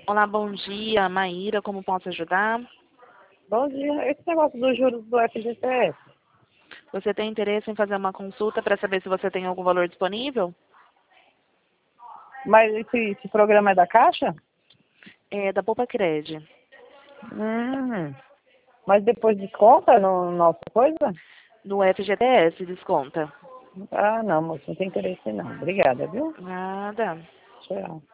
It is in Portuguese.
Olá, bom dia, Maíra, como posso ajudar? Bom dia. Esse negócio dos juros do FGTS, Você tem interesse em fazer uma consulta para saber se você tem algum valor disponível? mas esse programa é da Caixa? É da Poupa Cred. Hum, mas depois desconta no nossa coisa? No FGTS, desconta. Ah, não, moço, não tem interesse não. Obrigada, viu? Nada. Tchau.